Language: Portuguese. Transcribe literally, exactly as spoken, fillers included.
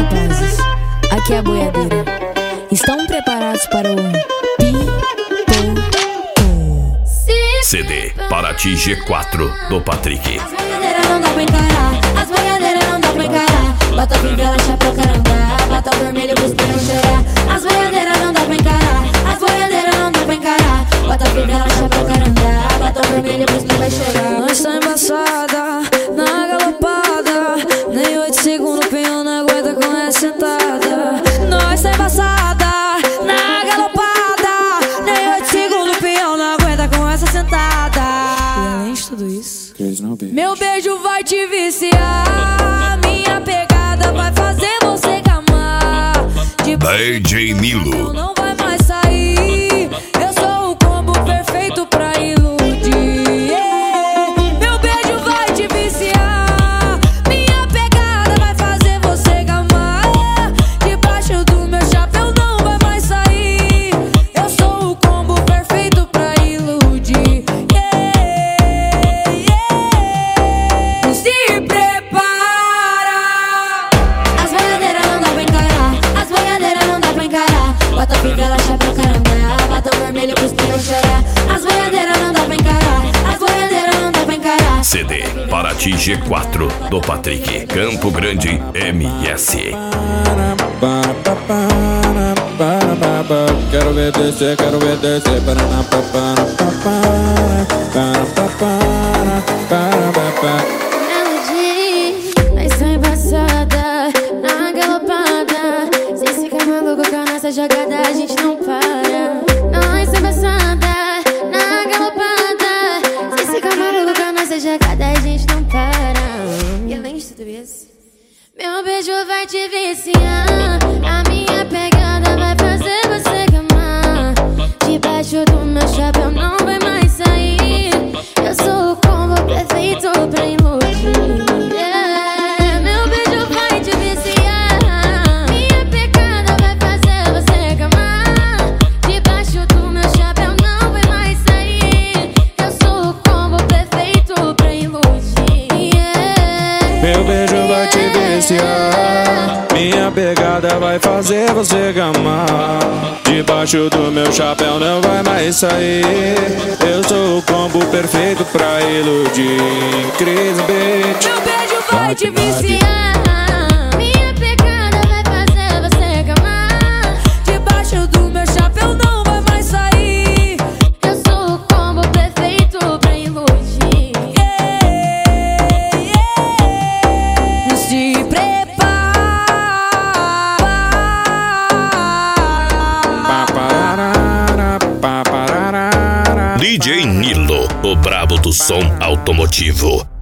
rapazes, aqui é a boiadeira. Estão preparados para o Pipoco? C D Paraty G quatro do Patrick. As boiadeiras não dá pra encarar, as boiadeiras não dá pra encarar. Bota a fivela, chapéu, carandá, bota o vermelho pros peão chorar. As boiadeiras não dá pra encarar, as boiadeiras não dá pra encarar. Bota a fivela, chapéu, carandá, bota o vermelho pros peão chorar. Nós tá embaçada, na galopada, nem oito segundos o peão não aguenta com essa sentada. Nós tá embaçada, na galopada, nem oito segundos o peão não aguenta com essa sentada. E além de tudo isso, meu beijo vai te viciar, minha pegada vai fazer você gamar. De D J Nilo. não vai mais sair, eu sou o combo perfeito pra iludir. Yeah. Meu beijo vai te viciar, minha pegada vai fazer você gamar. Debaixo do meu chapéu não vai mais sair, eu sou o combo perfeito pra iludir. Yeah. Yeah. Se prepara. As boiadeiras não dá pra encarar, as boiadeiras não dá pra encarar. Bota a fivela, chapéu, carandá, bota o vermelho pros peão chorar. As boiadeiras não dá pra encarar, as boiadeiras não dá pra encarar. C D Paraty G quatro do Patrick. Campo Grande M S. Quero ver descer, quero ver descer. Paraná, papara, papara, papara, papara, papara. Melody, nós tá embaçada, na galopada. Sem ficar maluco com a nossa jogada, a gente não para. Nós tá embaçada, na galopada. Sem ficar maluco com a nossa jogada, a gente não para. E além de tudo isso, meu beijo vai te viciar, a minha pegada vai fazer você gamar. Debaixo do meu chapéu não vai mais sair, eu sou o combo perfeito pra iludir. Yeah. Meu beijo vai te viciar, minha pegada vai fazer você gamar. Debaixo do meu chapéu não vai mais sair, eu sou o combo perfeito pra iludir. Yeah. Meu beijo vai te viciar, minha pegada vai fazer você gamar. Debaixo do meu chapéu não vai mais sair, eu sou o combo perfeito pra iludir. Cris Beat. Meu beijo vai te viciar, minha pegada vai fazer você gamar. Debaixo do meu chapéu não vai mais sair, eu sou o combo perfeito pra iludir. Yeah, yeah. se prepara. D J Nilo, o brabo do som automotivo.